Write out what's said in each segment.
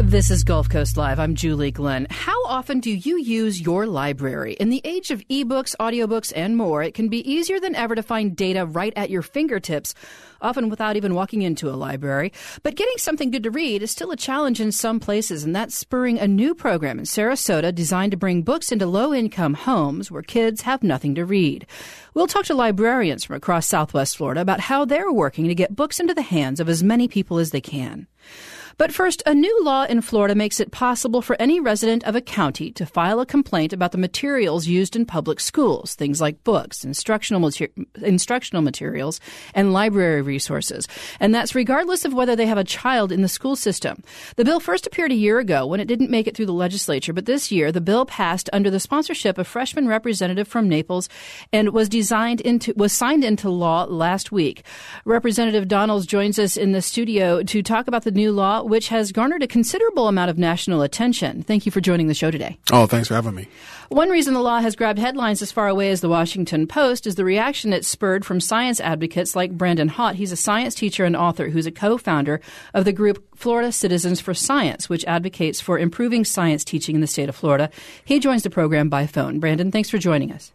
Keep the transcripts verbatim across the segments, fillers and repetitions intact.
This is Gulf Coast Live. I'm Julie Glenn. How often do you use your library? In the age of ebooks, audiobooks, and more, it can be easier than ever to find data right at your fingertips, often without even walking into a library. But getting something good to read is still a challenge in some places, and that's spurring a new program in Sarasota designed to bring books into low-income homes where kids have nothing to read. We'll talk to librarians from across Southwest Florida about how they're working to get books into the hands of as many people as they can. But first, a new law in Florida makes it possible for any resident of a county to file a complaint about the materials used in public schools, things like books, instructional, mater- instructional materials, and library resources. And that's regardless of whether they have a child in the school system. The bill first appeared a year ago when it didn't make it through the legislature, but this year the bill passed under the sponsorship of freshman representative from Naples and was designed into was signed into law last week. Representative Donalds joins us in the studio to talk about the new law, which has garnered a considerable amount of national attention. Thank you for joining the show today. Oh, thanks for having me. One reason the law has grabbed headlines as far away as the Washington Post is the reaction it spurred from science advocates like Brandon Hott. He's a science teacher and author who's a co-founder of the group Florida Citizens for Science, which advocates for improving science teaching in the state of Florida. He joins the program by phone. Brandon, thanks for joining us.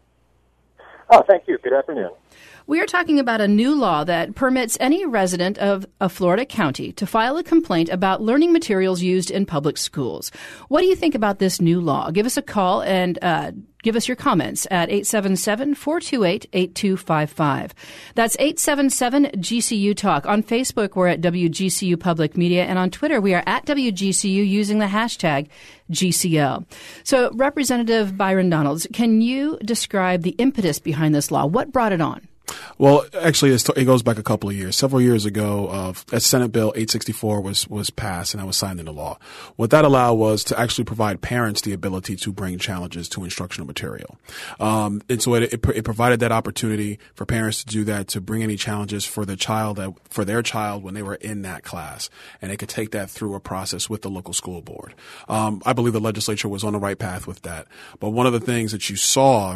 Oh, thank you. Good afternoon. We are talking about a new law that permits any resident of a Florida county to file a complaint about learning materials used in public schools. What do you think about this new law? Give us a call and uh, give us your comments at eight seven seven, four two eight, eight two five five. That's eight seven seven G C U Talk. On Facebook, we're at W G C U Public Media, and on Twitter, we are at W G C U using the hashtag G C L. So, Representative Byron Donalds, can you describe the impetus behind this law? What brought it on? Well, actually, it's, it goes back a couple of years. Several years ago, uh, a Senate Bill eight sixty-four was, was passed and that was signed into law. What that allowed was to actually provide parents the ability to bring challenges to instructional material. Um, and so it, it, it provided that opportunity for parents to do that, to bring any challenges for their child, that, for their child when they were in that class. And they could take that through a process with the local school board. Um, I believe the legislature was on the right path with that. But one of the things that you saw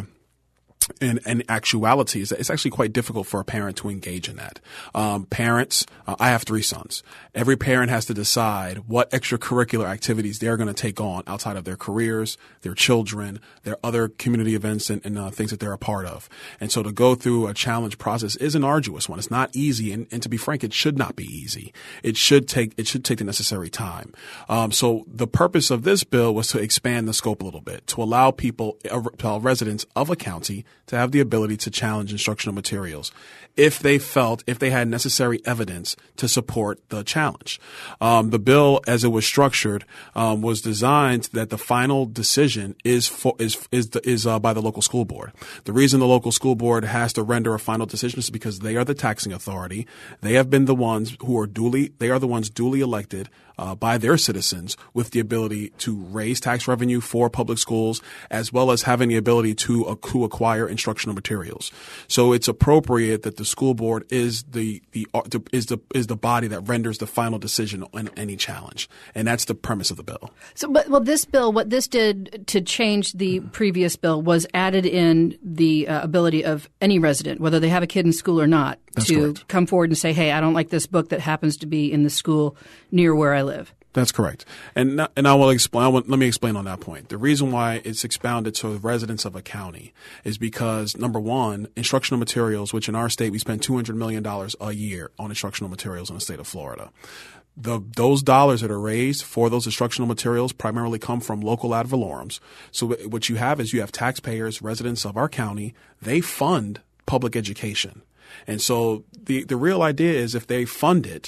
In, in actuality, is that it's actually quite difficult for a parent to engage in that. Um, parents, uh, I have three sons. Every parent has to decide what extracurricular activities they're going to take on outside of their careers, their children, their other community events and, and uh, things that they're a part of. And so to go through a challenge process is an arduous one. It's not easy, and, and to be frank, it should not be easy. It should take it should take the necessary time. Um, so the purpose of this bill was to expand the scope a little bit, to allow people, uh, residents of a county, to have the ability to challenge instructional materials if they felt, if they had necessary evidence to support the challenge. Um, the bill, as it was structured, um, was designed that the final decision is for, is is the, is uh, by the local school board. The reason the local school board has to render a final decision is because they are the taxing authority. They have been the ones who are duly they are the ones duly elected uh, by their citizens with the ability to raise tax revenue for public schools, as well as having the ability to, uh, to acquire instructional materials. So it's appropriate that the school board is the, the is the is the body that renders the final decision on any challenge, and that's the premise of the bill. So, but well, this bill, what this did to change the previous bill was added in the uh, ability of any resident, whether they have a kid in school or not, that's to correct. come forward and say, "Hey, I don't like this book that happens to be in the school near where I live." That's correct. And and I will explain. I will, let me explain on that point. The reason why it's expounded to residents of a county is because, number one, instructional materials, which in our state we spend two hundred million dollars a year on instructional materials in the state of Florida. The, those dollars that are raised for those instructional materials primarily come from local ad valorums. So what you have is you have taxpayers, residents of our county, they fund public education. And so the, the real idea is if they fund it,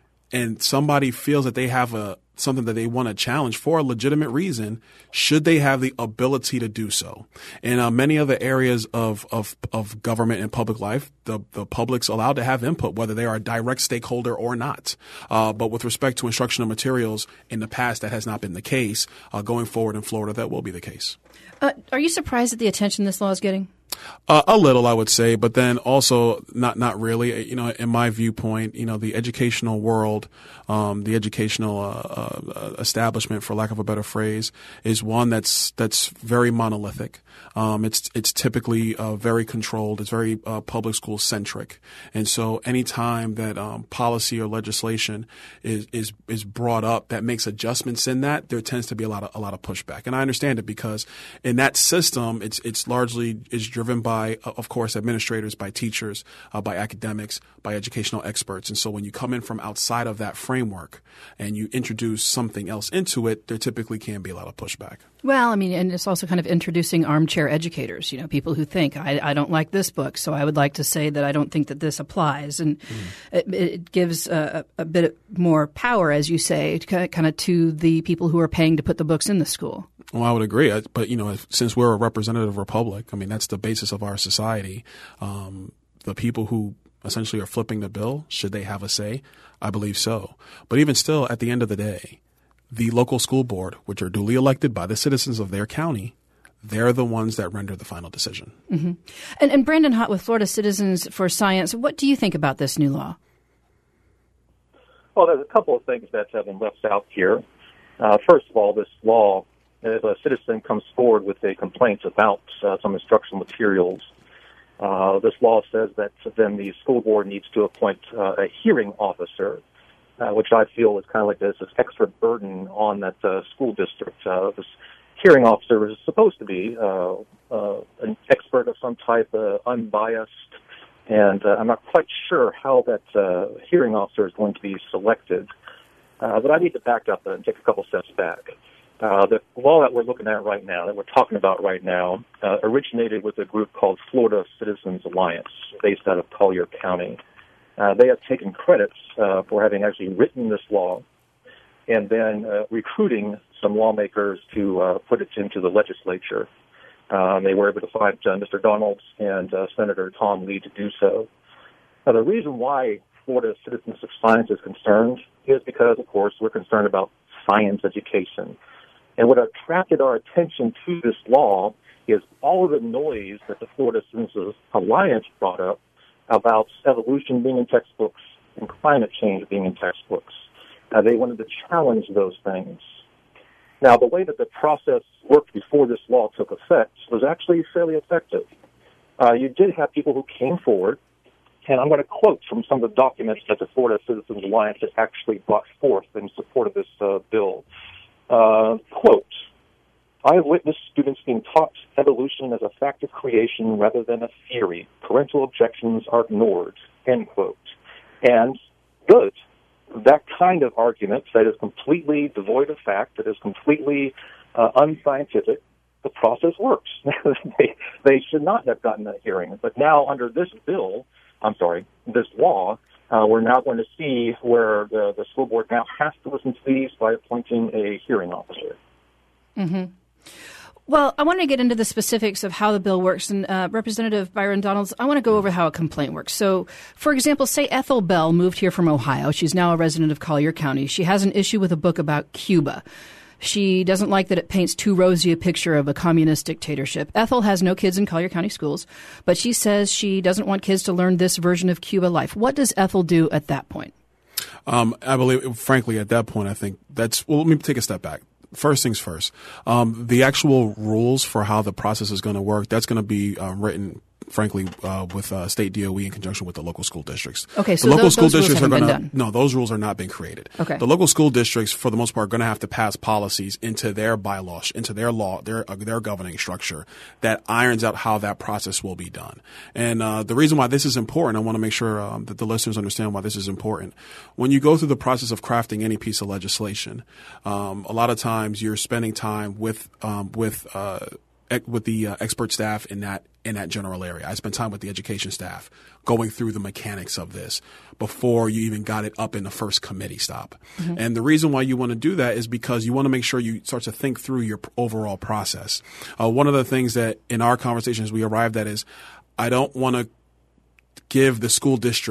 and somebody feels that they have a something that they want to challenge for a legitimate reason, should they have the ability to do so? In uh, many other areas of, of of government and public life, the, the public's allowed to have input, whether they are a direct stakeholder or not. Uh, but with respect to instructional materials, in the past, that has not been the case. Uh, going forward in Florida, that will be the case. Uh, are you surprised at the attention this law is getting? Uh, a little, I would say, but then also not not really. You know, in my viewpoint, you know, the educational world, um, the educational uh, uh, establishment, for lack of a better phrase, is one that's that's very monolithic. Um, it's it's typically uh, very controlled. It's very uh, public school centric, and so any time that um, policy or legislation is is is brought up that makes adjustments in that, there tends to be a lot of a lot of pushback. And I understand it because in that system, it's it's largely is driven by, of course, administrators, by teachers, uh, by academics, by educational experts. And so when you come in from outside of that framework and you introduce something else into it, there typically can be a lot of pushback. Well, I mean, and it's also kind of introducing armchair educators, you know, people who think, I, I don't like this book, so I would like to say that I don't think that this applies. And mm. it, it gives a, a bit more power, as you say, kind of to the people who are paying to put the books in the school. Well, I would agree. But, you know, since we're a representative republic, I mean, that's the basis of our society. Um, the people who essentially are flipping the bill, should they have a say? I believe so. But even still, at the end of the day, the local school board, which are duly elected by the citizens of their county, they're the ones that render the final decision. Mm-hmm. And, and Brandon Hott with Florida Citizens for Science, what do you think about this new law? Well, there's a couple of things that have been left out here. Uh, first of all, this law, if a citizen comes forward with a complaint about uh, some instructional materials, uh, this law says that then the school board needs to appoint uh, a hearing officer, uh, which I feel is kind of like this, this extra burden on that uh, school district. Uh, this hearing officer is supposed to be uh, uh, an expert of some type, uh, unbiased, and uh, I'm not quite sure how that uh, hearing officer is going to be selected. Uh, but I need to back up and take a couple steps back. Uh, the law that we're looking at right now, that we're talking about right now, uh, originated with a group called Florida Citizens Alliance, based out of Collier County. Uh, they have taken credits uh, for having actually written this law and then uh, recruiting some lawmakers to uh, put it into the legislature. Um, they were able to find uh, Mister Donalds and uh, Senator Tom Lee to do so. Now, the reason why Florida Citizens of Science is concerned is because, of course, we're concerned about science education. And what attracted our attention to this law is all of the noise that the Florida Citizens Alliance brought up about evolution being in textbooks and climate change being in textbooks. Uh, they wanted to challenge those things. Now, the way that the process worked before this law took effect was actually fairly effective. Uh, you did have people who came forward, and I'm going to quote from some of the documents that the Florida Citizens Alliance has actually brought forth in support of this uh, bill. Uh, quote, I have witnessed students being taught evolution as a fact of creation rather than a theory. Parental objections are ignored, end quote. And good. That kind of argument that is completely devoid of fact, that is completely uh, unscientific, the process works. they, they should not have gotten that hearing. But now under this bill, I'm sorry, this law, uh, we're now going to see where the, the school board now has to listen to these by appointing a hearing officer. Mm-hmm. Well, I want to get into the specifics of how the bill works. And uh, Representative Byron Donalds, I want to go over how a complaint works. So, for example, say Ethel Bell moved here from Ohio. She's now a resident of Collier County. She has an issue with a book about Cuba. She doesn't like that it paints too rosy a picture of a communist dictatorship. Ethel has no kids in Collier County schools, but she says she doesn't want kids to learn this version of Cuba life. What does Ethel do at that point? Um, I believe, frankly, at that point, I think that's, well, let me take a step back. First things first, um, the actual rules for how the process is going to work, that's going to be um, written, frankly, uh, with uh, state D O E in conjunction with the local school districts. Okay, so the local those, school those districts rules are haven't going been to done. no, those rules are not being created. Okay, the local school districts, for the most part, are going to have to pass policies into their bylaws, into their law, their uh, their governing structure that irons out how that process will be done. And uh, the reason why this is important, I want to make sure um, that the listeners understand why this is important. When you go through the process of crafting any piece of legislation, um, a lot of times you're spending time with um, with uh, with the uh, expert staff in that in that general area. I spent time with the education staff going through the mechanics of this before you even got it up in the first committee stop. Mm-hmm. And the reason why you want to do that is because you want to make sure you start to think through your overall process. Uh, one of the things that in our conversations we arrived at is I don't want to give the school districts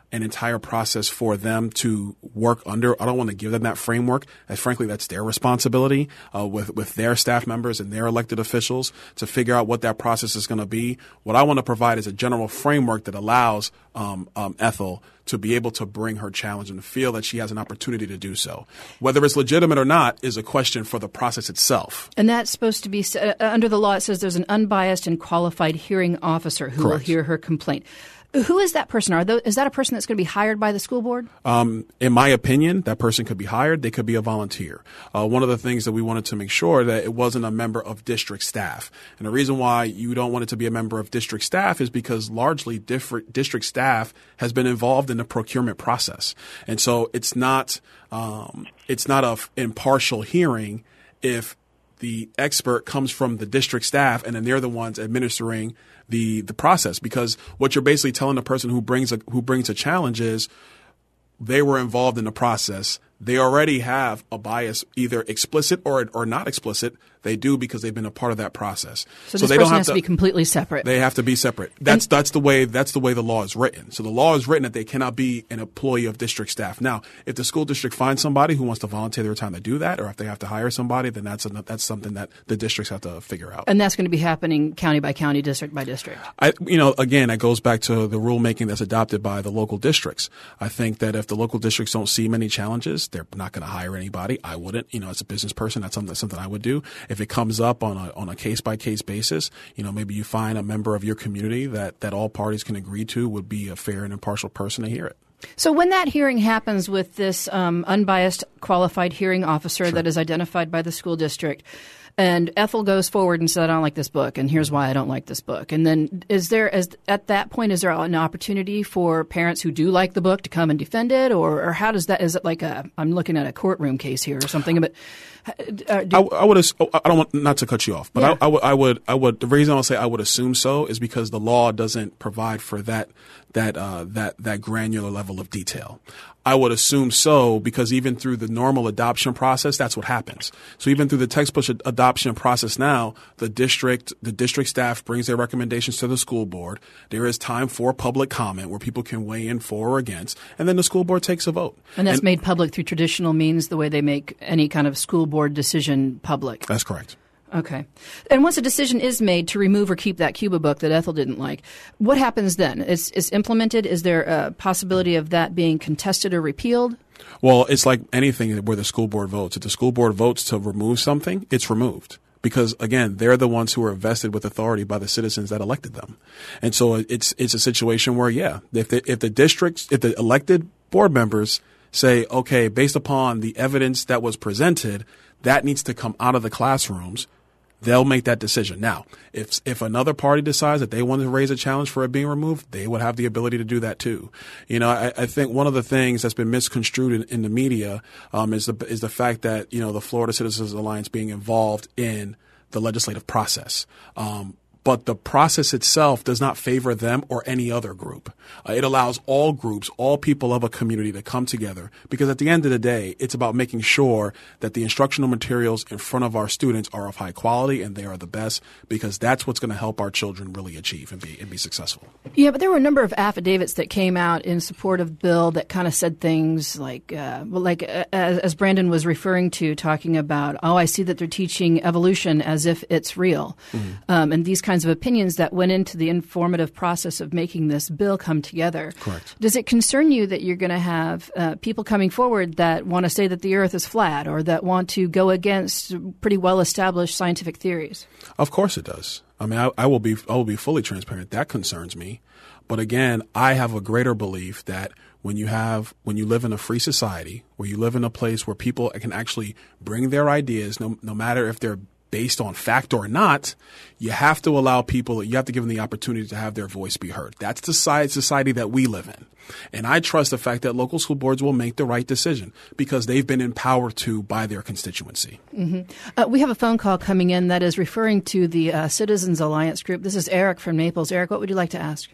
an entire process for them to work under. I don't want to give them that framework, as frankly, that's their responsibility uh, with, with their staff members and their elected officials to figure out what that process is going to be. What I want to provide is a general framework that allows um, um, Ethel to be able to bring her challenge and to feel that she has an opportunity to do so. Whether it's legitimate or not is a question for the process itself. And that's supposed to be, uh, under the law, it says there's an unbiased and qualified hearing officer who Correct. will hear her complaint. Who is that person? Are those, is that a person that's going to be hired by the school board? Um, in my opinion, that person could be hired. They could be a volunteer. Uh, one of the things that we wanted to make sure that it wasn't a member of district staff. And the reason why you don't want it to be a member of district staff is because largely different district staff has been involved in the procurement process. And so it's not, um, it's not a f- impartial hearing if the expert comes from the district staff and then they're the ones administering the the process, because what you're basically telling the person who brings a who brings a challenge is they were involved in the process. They already have a bias, either explicit or or not explicit. They do because they've been a part of that process. So, so this they person don't have has to, to be completely separate. They have to be separate. That's and, that's the way that's the way the law is written. So the law is written that they cannot be an employee of district staff. Now, if the school district finds somebody who wants to volunteer their time to do that, or if they have to hire somebody, then that's a, that's something that the districts have to figure out. And that's going to be happening county by county, district by district. I, you know, again, that goes back to the rulemaking that's adopted by the local districts. I think that if the local districts don't see many challenges, they're not going to hire anybody. I wouldn't. You know, as a business person, that's something that's something I would do. If it comes up on a on a case by case basis, you know, maybe you find a member of your community that that all parties can agree to would be a fair and impartial person to hear it. So when that hearing happens with this um, unbiased, qualified hearing officer Sure. that is identified by the school district, and Ethel goes forward and says, I don't like this book, and here's why I don't like this book. And then is there, as at that point, is there an opportunity for parents who do like the book to come and defend it? Or, or how does that, is it like a, I'm looking at a courtroom case here or something, but uh, do, I, I would, I don't want, not to cut you off, but yeah. I, I would, I would, I would, the reason I'll say I would assume so is because the law doesn't provide for that, that, uh, that, that granular level of detail. I would assume so because even through the normal adoption process, that's what happens. So even through the textbook adoption process now, the district, the district staff brings their recommendations to the school board. There is time for public comment where people can weigh in for or against, and then the school board takes a vote. And that's and, made public through traditional means, the way they make any kind of school board decision public. That's correct. Okay. And once a decision is made to remove or keep that Cuba book that Ethel didn't like, what happens then? It's, it's implemented? Is there a possibility of that being contested or repealed? Well, it's like anything where the school board votes. If the school board votes to remove something, it's removed. Because, again, they're the ones who are vested with authority by the citizens that elected them. And so it's it's a situation where, yeah, if the, if the districts, if the elected board members say, okay, based upon the evidence that was presented, that needs to come out of the classrooms, they'll make that decision. Now, if if another party decides that they want to raise a challenge for it being removed, they would have the ability to do that too. You know, I, I think one of the things that's been misconstrued in, in the media um, is the is the fact that, you know, the Florida Citizens Alliance being involved in the legislative process. Um, But the process itself does not favor them or any other group. Uh, it allows all groups, all people of a community to come together, because at the end of the day, it's about making sure that the instructional materials in front of our students are of high quality and they are the best, because that's what's going to help our children really achieve and be and be successful. Yeah, but there were a number of affidavits that came out in support of Bill that kind of said things like, uh, well, like uh, as, as Brandon was referring to, talking about, oh, I see that they're teaching evolution as if it's real, mm-hmm. um, and these kinds of opinions that went into the informative process of making this bill come together. Correct. Does it concern you that you're going to have uh, people coming forward that want to say that the earth is flat or that want to go against pretty well-established scientific theories? Of course it does. I mean, I, I will be I will be fully transparent. That concerns me. But again, I have a greater belief that when you have when you live in a free society, where you live in a place where people can actually bring their ideas, no no matter if they're based on fact or not, you have to allow people, you have to give them the opportunity to have their voice be heard. That's the society that we live in. And I trust the fact that local school boards will make the right decision because they've been empowered to by their constituency. Mm-hmm. Uh, we have a phone call coming in that is referring to the uh, Citizens Alliance group. This is Eric from Naples. Eric, what would you like to ask?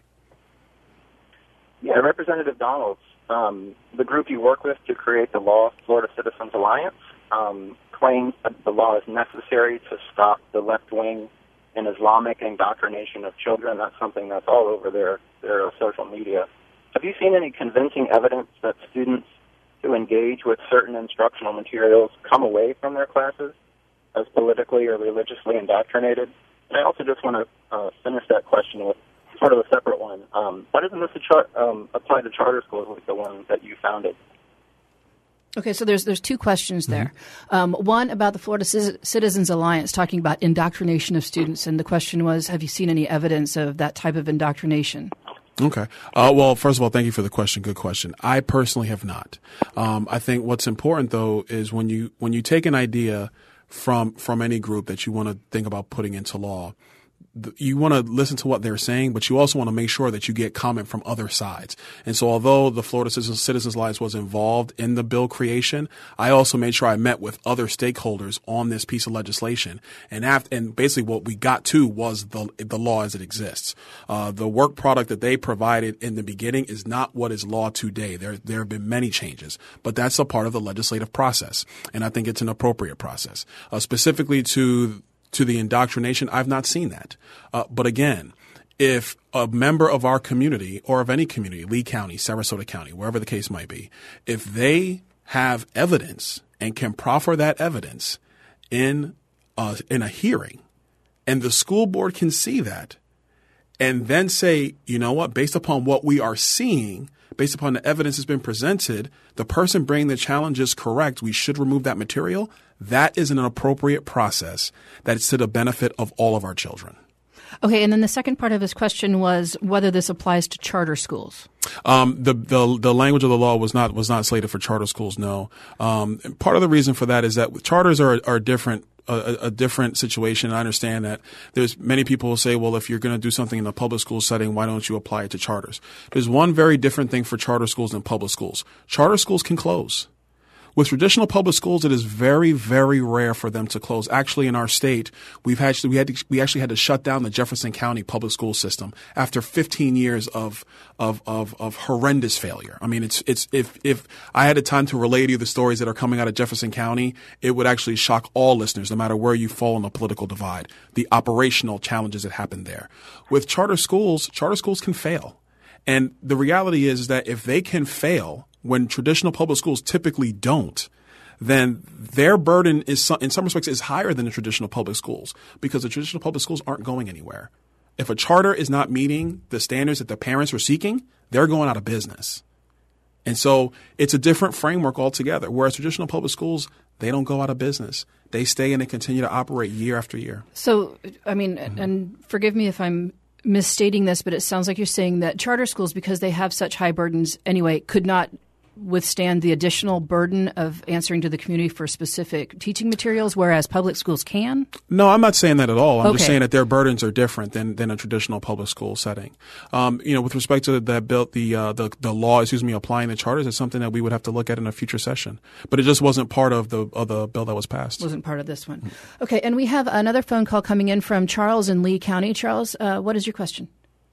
Yeah, Representative Donalds, um, the group you work with to create the law, Florida Citizens Alliance, um, claims that the law is necessary to stop the left-wing and Islamic indoctrination of children. That's something that's all over their, their social media. have you seen any convincing evidence that students who engage with certain instructional materials come away from their classes as politically or religiously indoctrinated? And I also just want to uh, finish that question with sort of a separate one. Um, why doesn't this char- um, apply to charter schools like the one that you founded? Okay, so there's there's two questions there. Mm-hmm. Um, one about the Florida C- Citizens Alliance talking about indoctrination of students, and the question was, have you seen any evidence of that type of indoctrination? Okay. Uh, well, first of all, thank you for the question. Good question. I personally have not. Um, I think what's important though is when you when you take an idea from from any group that you want to think about putting into law, you want to listen to what they're saying, but you also want to make sure that you get comment from other sides. And so although the Florida Citizens Alliance was involved in the bill creation, I also made sure I met with other stakeholders on this piece of legislation. And after, and basically what we got to was the the law as it exists. Uh, the work product that they provided in the beginning is not what is law today. There, there have been many changes, but that's a part of the legislative process. And I think it's an appropriate process. Uh, specifically to To the indoctrination, I've not seen that. Uh, but again, if a member of our community or of any community, Lee County, Sarasota County, wherever the case might be, if they have evidence and can proffer that evidence in a, in a hearing, and the school board can see that, and then say, you know what, based upon what we are seeing, based upon the evidence that's been presented, the person bringing the challenge is correct, we should remove that material. That is an appropriate process that's to the benefit of all of our children. Okay, and then the second part of his question was whether this applies to charter schools. Um, the, the the language of the law was not was not slated for charter schools. No. Um, part of the reason for that is that charters are are different. A, a different situation. I understand that there's many people who say, well, if you're going to do something in a public school setting, why don't you apply it to charters? There's one very different thing for charter schools than public schools. Charter schools can close. With traditional public schools, it is very, very rare for them to close. Actually, in our state, we've actually we had to, we actually had to shut down the Jefferson County public school system after fifteen years of of of, of horrendous failure. I mean, it's it's if if I had the time to relay to you the stories that are coming out of Jefferson County, it would actually shock all listeners, no matter where you fall on the political divide. The operational challenges that happen there. With charter schools, charter schools can fail, and the reality is that if they can fail when traditional public schools typically don't, then their burden is, in some respects, is higher than the traditional public schools because the traditional public schools aren't going anywhere. If a charter is not meeting the standards that the parents were seeking, they're going out of business. And so it's a different framework altogether, whereas traditional public schools, they don't go out of business. They stay and they continue to operate year after year. So, I mean, mm-hmm. and forgive me if I'm misstating this, but it sounds like you're saying that charter schools, because they have such high burdens anyway, could not withstand the additional burden of answering to the community for specific teaching materials, whereas public schools can? No, I'm not saying that at all. I'm okay. just saying that their burdens are different than, than a traditional public school setting. Um, you know, with respect to that bill, the, uh, the the law, excuse me, applying the charters is something that we would have to look at in a future session. But it just wasn't part of the of the bill that was passed. Wasn't part of this one. Okay, and we have another phone call coming in from Charles in Lee County. Charles, uh, what is your question?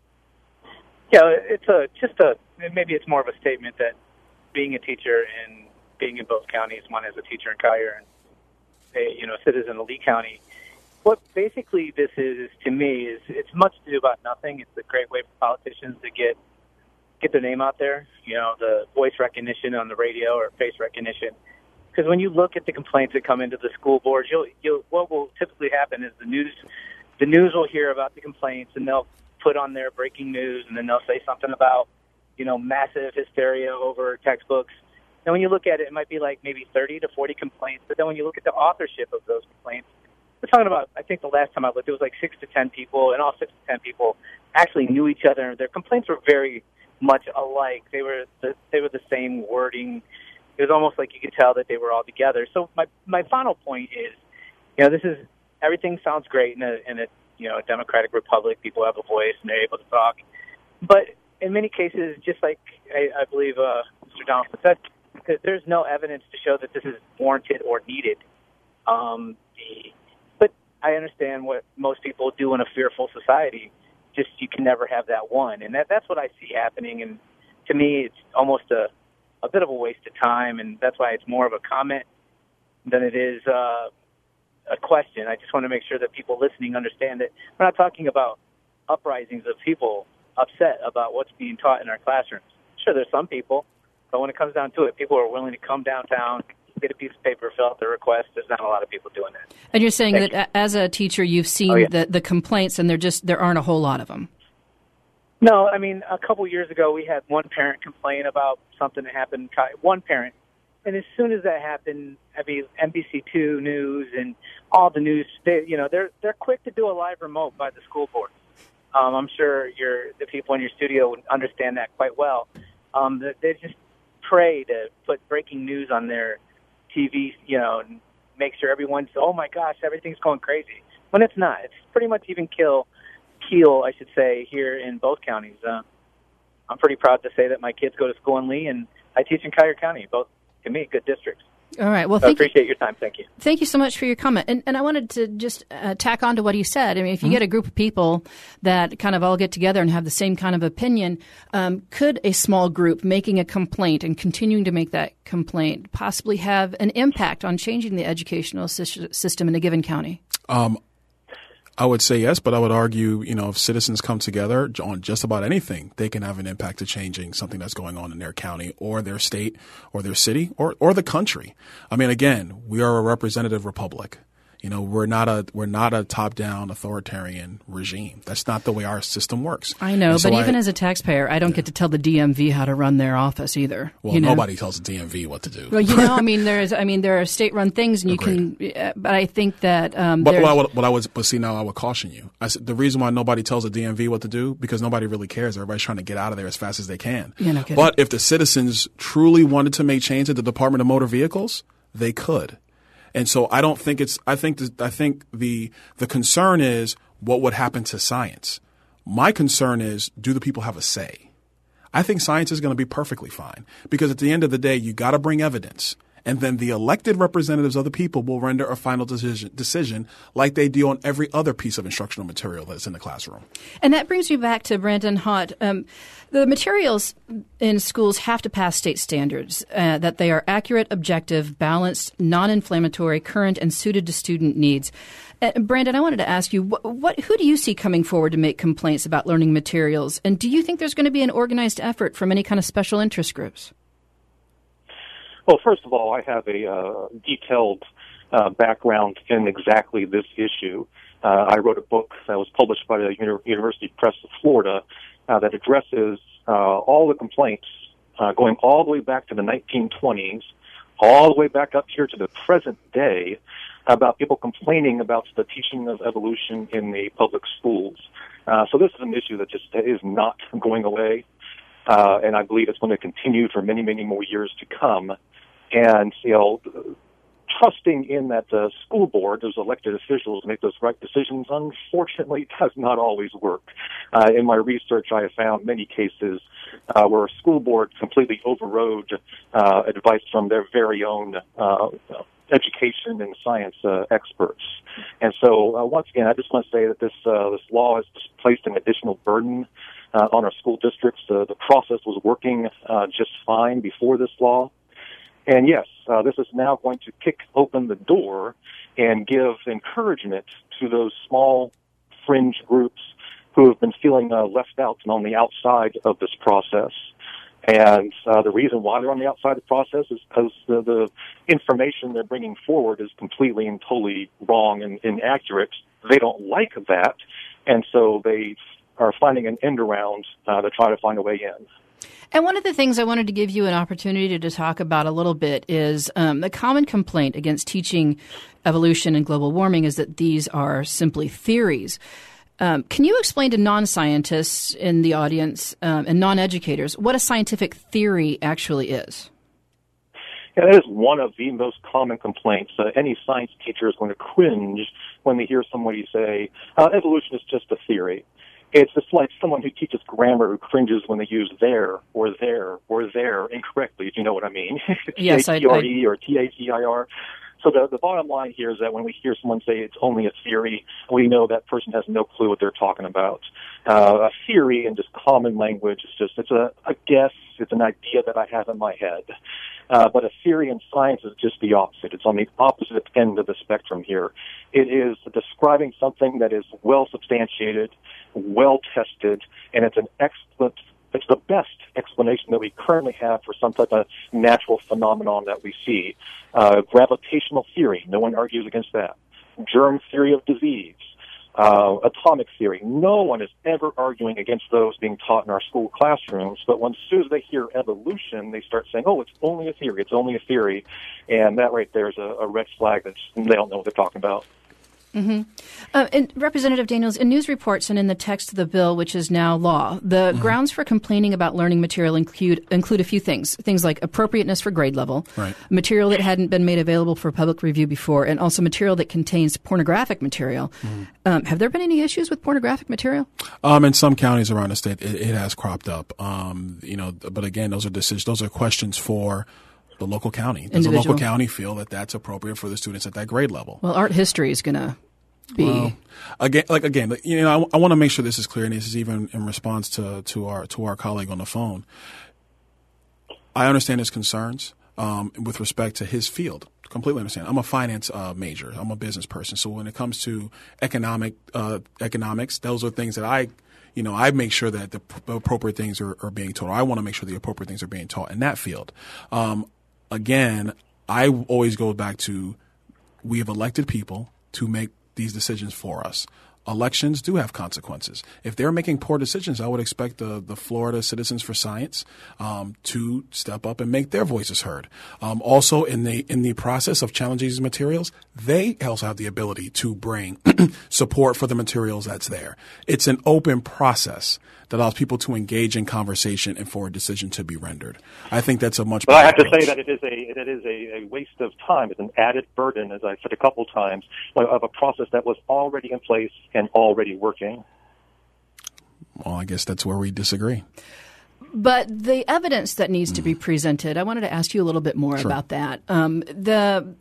Yeah, it's a just a maybe it's more of a statement that being a teacher and being in both counties, one as a teacher in Collier and a you know citizen of Lee County. What basically this is to me is it's much to do about nothing. It's a great way for politicians to get get their name out there. You know, the voice recognition on the radio or face recognition. Because when you look at the complaints that come into the school boards, you'll you'll what will typically happen is the news the news will hear about the complaints and they'll put on their breaking news and then they'll say something about you know, massive hysteria over textbooks. And when you look at it, it might be like maybe thirty to forty complaints. But then when you look at the authorship of those complaints, we're talking about, I think the last time I looked, it was like six to ten people, and all six to ten people actually knew each other. Their complaints were very much alike. They were the, they were the same wording. It was almost like you could tell that they were all together. So my my final point is, you know, this is, everything sounds great in a, in a you know, a democratic republic. People have a voice and they're able to talk. But in many cases, just like I, I believe uh, Mister Donaldson said, there's no evidence to show that this is warranted or needed. Um, the, but I understand what most people do in a fearful society. Just you can never have that one, and that that's what I see happening. And to me, it's almost a a bit of a waste of time, and that's why it's more of a comment than it is uh, a question. I just want to make sure that people listening understand that we're not talking about uprisings of people upset about what's being taught in our classrooms. sure, there's some people, but when it comes down to it, people are willing to come downtown, get a piece of paper, fill out their request. There's not a lot of people doing that. And you're saying Thank that you. as a teacher, you've seen Oh, yeah. the, the complaints, and there just there aren't a whole lot of them. No, I mean, a couple years ago, we had one parent complain about something that happened. One parent. And as soon as that happened, I mean, N B C two News and all the news, they, you know, they're they're quick to do a live remote by the school board. Um, I'm sure your the people in your studio would understand that quite well. Um, they, they just pray to put breaking news on their T V, you know, and make sure everyone's, oh my gosh, everything's going crazy. When it's not. It's pretty much even kill, keel, I should say, here in both counties. Uh, I'm pretty proud to say that my kids go to school in Lee, and I teach in Collier County, both, to me, good districts. All right. Well, So I thank you. appreciate your time. Thank you. Thank you so much for your comment. And, and I wanted to just uh, tack on to what he said. I mean, if you Mm-hmm. get a group of people that kind of all get together and have the same kind of opinion, um, could a small group making a complaint and continuing to make that complaint possibly have an impact on changing the educational sys- system in a given county? Um, I would say yes, but I would argue, you know, if citizens come together on just about anything, they can have an impact to changing something that's going on in their county or their state or their city or, or the country. I mean, again, we are a representative republic. You know, we're not a we're not a top-down authoritarian regime. That's not the way our system works. I know, And so but even I- as a taxpayer, I don't get to tell the D M V how to run their office either. well, you know? nobody tells the D M V what to do. Well, you know, I mean, there's, I mean, there are state-run things, and you Agreed. can. Uh, but I think that. Um, But there's- what I, would, what I would, but see, now I would caution you. I said the reason why nobody tells the D M V what to do because nobody really cares. Everybody's trying to get out of there as fast as they can. Yeah, no kidding. But if the citizens truly wanted to make change at the Department of Motor Vehicles, they could. And so I don't think it's. I think the, I think the the concern is what would happen to science. My concern is, do the people have a say? I think science is going to be perfectly fine because at the end of the day, you got to bring evidence. And then the elected representatives of the people will render a final decision, decision like they do on every other piece of instructional material that's in the classroom. And that brings me back to Brandon Hott. Um, the materials in schools have to pass state standards, uh, that they are accurate, objective, balanced, non-inflammatory, current, and suited to student needs. Uh, Brandon, I wanted to ask you, what, what, who do you see coming forward to make complaints about learning materials? And do you think there's going to be an organized effort from any kind of special interest groups? Well, first of all, I have a uh, detailed uh, background in exactly this issue. Uh, I wrote a book that was published by the Uni- University Press of Florida uh, that addresses uh, all the complaints uh, going all the way back to the nineteen twenties, all the way back up here to the present day, about people complaining about the teaching of evolution in the public schools. Uh, so this is an issue that just is not going away, uh, and I believe it's going to continue for many, many more years to come. And, you know, trusting in that the school board, those elected officials, make those right decisions, unfortunately, does not always work. Uh, in my research, I have found many cases uh, where a school board completely overrode uh, advice from their very own uh, education and science uh, experts. And so, uh, once again, I just want to say that this uh, this law has placed an additional burden uh, on our school districts. Uh, the process was working uh, just fine before this law. And yes, uh, this is now going to kick open the door and give encouragement to those small fringe groups who have been feeling uh, left out and on the outside of this process. And uh, the reason why they're on the outside of the process is because the, the information they're bringing forward is completely and totally wrong and inaccurate. They don't like that, and so they are finding an end around uh, to try to find a way in. And one of the things I wanted to give you an opportunity to talk about a little bit is um, the common complaint against teaching evolution and global warming is that these are simply theories. Um, can you explain to non-scientists in the audience um, and non-educators what a scientific theory actually is? Yeah, that is one of the most common complaints. Uh, any science teacher is going to cringe when they hear somebody say, uh, evolution is just a theory. It's just like someone who teaches grammar who cringes when they use there or there or there incorrectly, if you know what I mean. Yes, I- T A T R E or T A T I R. So the, the bottom line here is that when we hear someone say it's only a theory, we know that person has no clue what they're talking about. Uh, a theory in just common language is just, it's a, a guess, it's an idea that I have in my head. Uh, but a theory in science is just the opposite. It's on the opposite end of the spectrum here. It is describing something that is well substantiated, well tested, and it's an excellent It's the best explanation that we currently have for some type of natural phenomenon that we see. Uh, gravitational theory, no one argues against that. Germ theory of disease, uh, atomic theory. No one is ever arguing against those being taught in our school classrooms, but when, as soon as they hear evolution, they start saying, oh, it's only a theory, it's only a theory, and that right there is a, a red flag that they don't know what they're talking about. Mm-hmm. Uh, and Representative Daniels, in news reports and in the text of the bill, which is now law, the mm-hmm. grounds for complaining about learning material include include a few things. Things like appropriateness for grade level, right. material that hadn't been made available for public review before, and also material that contains pornographic material. Mm-hmm. Um, have there been any issues with pornographic material? Um, in some counties around the state, it, it has cropped up. Um, you know, but again, those are decisions. Those are questions for the local county. Does Individual. the local county feel that that's appropriate for the students at that grade level? Well, art history is going to be well, again, like again, you know, I, I want to make sure this is clear, and this is even in response to to our to our colleague on the phone. I understand his concerns um, with respect to his field. Completely understand. I'm a finance uh, major. I'm a business person. So when it comes to economic uh, economics, those are things that I. You know, I make sure that the p- appropriate things are, are being taught. I want to make sure the appropriate things are being taught in that field. Um, again, I always go back to we have elected people to make these decisions for us. Elections do have consequences. If they're making poor decisions, I would expect the, the Florida Citizens for Science um, to step up and make their voices heard. Um, also, in the in the process of challenging these materials, they also have the ability to bring support for the materials that's there. It's an open process that allows people to engage in conversation and for a decision to be rendered. I think that's a much. But I have to approach. say that it is a it is a, a waste of time. It's an added burden, as I said a couple times, of a process that was already in place and already working. Well, I guess that's where we disagree. But the evidence that needs to be presented, I wanted to ask you a little bit more Sure. about that. Um, the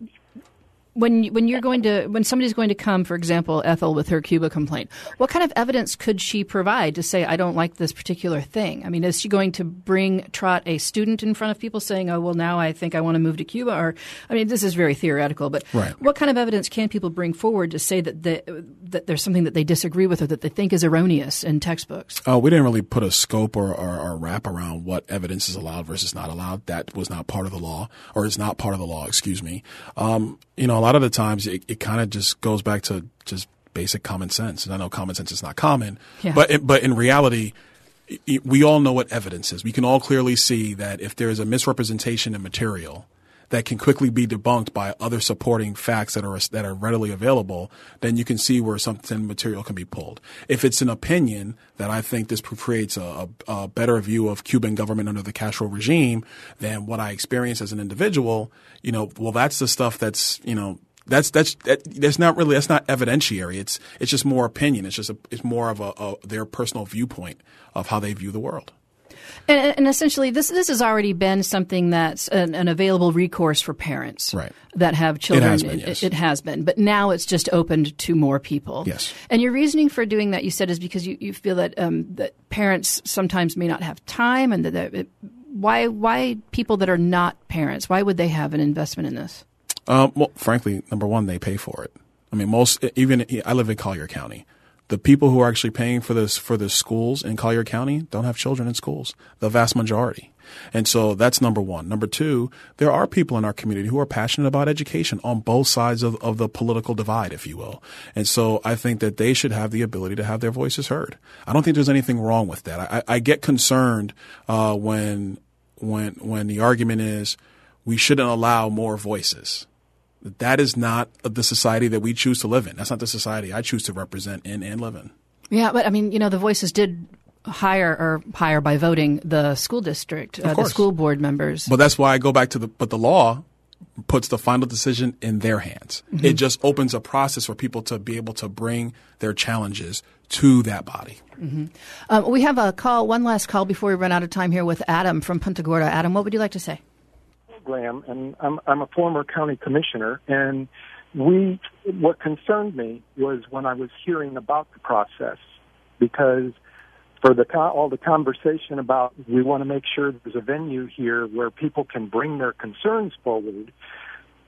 when when you're going to when somebody's going to come, for example, Ethel with her Cuba complaint, what kind of evidence could she provide to say I don't like this particular thing? I mean, is she going to bring trot a student in front of people saying, oh well, now I think I want to move to Cuba? Or I mean, this is very theoretical, but right. what kind of evidence can people bring forward to say that the, that there's something that they disagree with or that they think is erroneous in textbooks? Uh, we didn't really put a scope or, or, or wrap around what evidence is allowed versus not allowed. That was not part of the law, or is not part of the law, excuse me. Um, you know, a lot of the times it, it kind of just goes back to just basic common sense. And I know common sense is not common, yeah. but it, but in reality, it, we all know what evidence is. We can all clearly see that if there is a misrepresentation in material that can quickly be debunked by other supporting facts that are that are readily available, then you can see where something material can be pulled. If it's an opinion that I think this creates a, a, a better view of Cuban government under the Castro regime than what I experience as an individual, you know, well, that's the stuff that's, you know, that's that's that, that's not really that's not evidentiary. It's it's just more opinion. It's just a, it's more of a, a their personal viewpoint of how they view the world. And, and essentially, this this has already been something that's an, an available recourse for parents right. that have children. It has been, yes. It, it has been. But now it's just opened to more people. Yes. And your reasoning for doing that, you said, is because you, you feel that um, that parents sometimes may not have time. And that, that it, why why people that are not parents, why would they have an investment in this? Um, well, frankly, number one, they pay for it. I mean, most even I live in Collier County. The people who are actually paying for this for the schools in Collier County don't have children in schools, the vast majority. And so that's number one. Number two, there are people in our community who are passionate about education on both sides of, of the political divide, if you will. And so I think that they should have the ability to have their voices heard. I don't think there's anything wrong with that. I, I get concerned uh, when when when the argument is we shouldn't allow more voices. That is not the society that we choose to live in. That's not the society I choose to represent in and live in. Yeah, but I mean, you know, the Voices did hire or hire by voting the school district, uh, the school board members. But that's why I go back to the, but the law puts the final decision in their hands. Mm-hmm. It just opens a process for people to be able to bring their challenges to that body. Mm-hmm. Um, we have a call, one last call before we run out of time here with Adam from Punta Gorda. Adam, what would you like to say? Graham, and I'm, I'm a former county commissioner, and we, what concerned me was when I was hearing about the process, because for the all the conversation about we want to make sure there's a venue here where people can bring their concerns forward,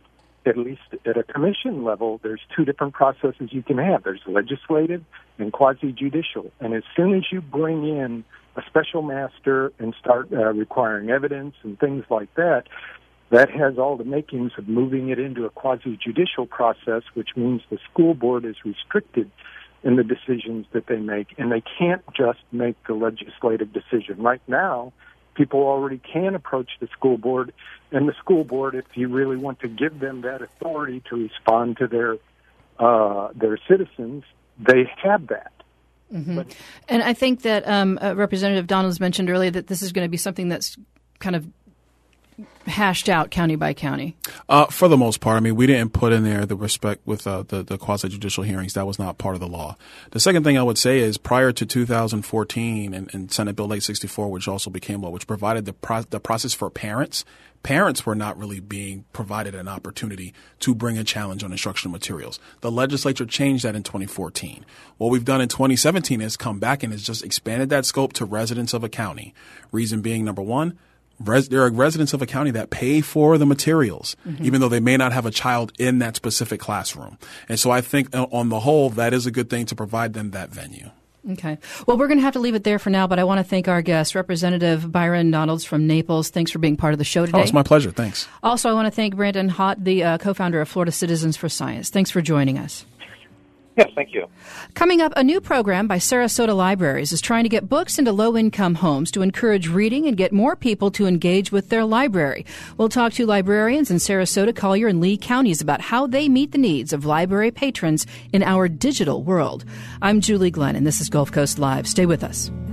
at least at a commission level, there's two different processes you can have. There's legislative and quasi-judicial. And as soon as you bring in a special master and start uh, requiring evidence and things like that, that has all the makings of moving it into a quasi-judicial process, which means the school board is restricted in the decisions that they make, and they can't just make the legislative decision. Right now, people already can approach the school board, and the school board, if you really want to give them that authority to respond to their uh, their citizens, they have that. Mm-hmm. But, and I think that um, uh, Representative Donalds mentioned earlier that this is going to be something that's kind of hashed out county by county. Uh, for the most part, I mean, we didn't put in there the respect with uh, the, the quasi-judicial hearings. That was not part of the law. The second thing I would say is prior to two thousand fourteen and, and Senate Bill eight sixty-four, which also became law, which provided the, pro- the process for parents, parents were not really being provided an opportunity to bring a challenge on instructional materials. The legislature changed that in twenty fourteen. What we've done in twenty seventeen is come back and has just expanded that scope to residents of a county. Reason being, number one, Res- there are residents of a county that pay for the materials, mm-hmm. even though they may not have a child in that specific classroom. And so I think uh, on the whole, that is a good thing to provide them that venue. Okay. Well, we're going to have to leave it there for now, but I want to thank our guest, Representative Byron Donalds from Naples. Thanks for being part of the show today. Oh, it's my pleasure. Thanks. Also, I want to thank Brandon Hott, the uh, co-founder of Florida Citizens for Science. Thanks for joining us. Yes, thank you. Coming up, a new program by Sarasota Libraries is trying to get books into low-income homes to encourage reading and get more people to engage with their library. We'll talk to librarians in Sarasota, Collier, and Lee counties about how they meet the needs of library patrons in our digital world. I'm Julie Glenn, and this is Gulf Coast Live. Stay with us.